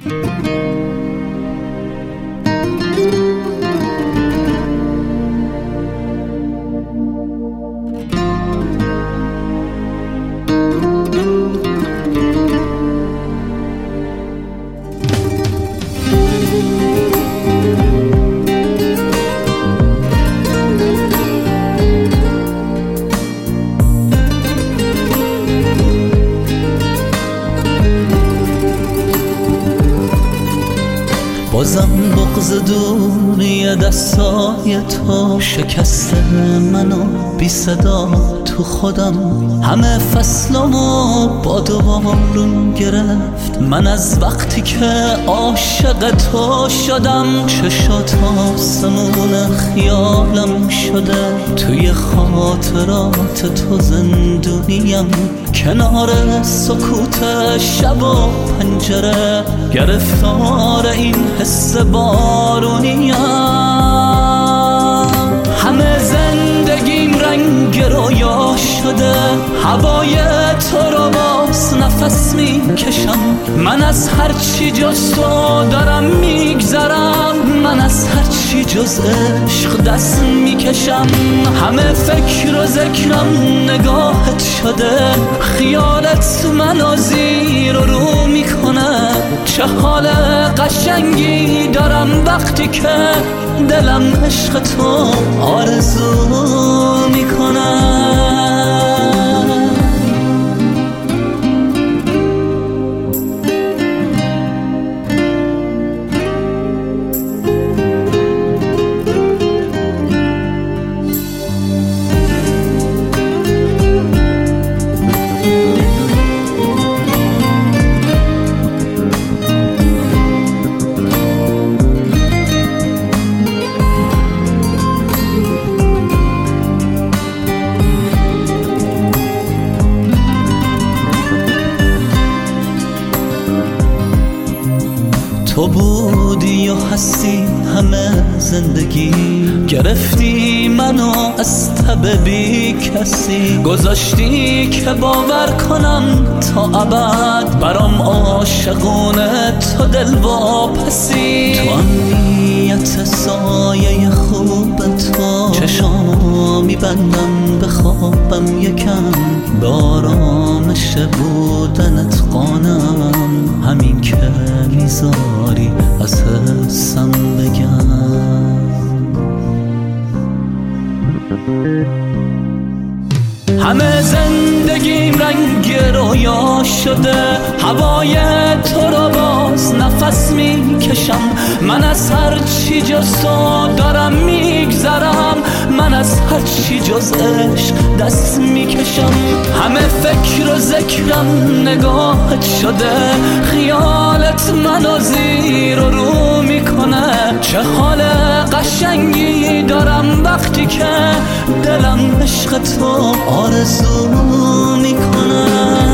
بازم بغض دوری دستای تو شکسته منو بی صدا تو خودم. همه فصلمو با دوبارون گرفت من از وقتی که عاشق تو شدم. چشات آسمون خیالم شده، توی خاطرات تو زندونیم. کنار سکوت شب و پنجره گرفتار این حس بارونیم. همه زندگیم رنگ رویا شده، هوای تو رو باز نفس میکشم. من از هرچی جز تو دارم میگذرم، من از هرچی جز عشق دست میکشم. همه فکر و ذکرم نگاهت شده، خیالت منو زیر و رو میکنه. چه حال قشنگی دارم وقتی که دلم عشق تو آرزو میکنه. تو بودی و هستی همه زندگی، گرفتی منو از تب بی کسی. گذاشتی که باور کنم تا ابد، برام عاشقونه تو دل واپسی. تو امنیت سایه خوب تو چشامو میبندم بخوابم یکم. به آرامش بودنت قانم، همین که میذاری از حسم بگم. همه زندگیم رنگ رویا شده، هوای تو رو باز نفس میکشم. من از هرچی جز تو دارم میگذرم، من از هرچی جز عشق دست میکشم. همه فکر و ذکرم نگاهت شده، خیالت منو زیر و رو میکنه. چه حال قشنگی دارم وقتی که دلم عشق تو آرزو میکنه.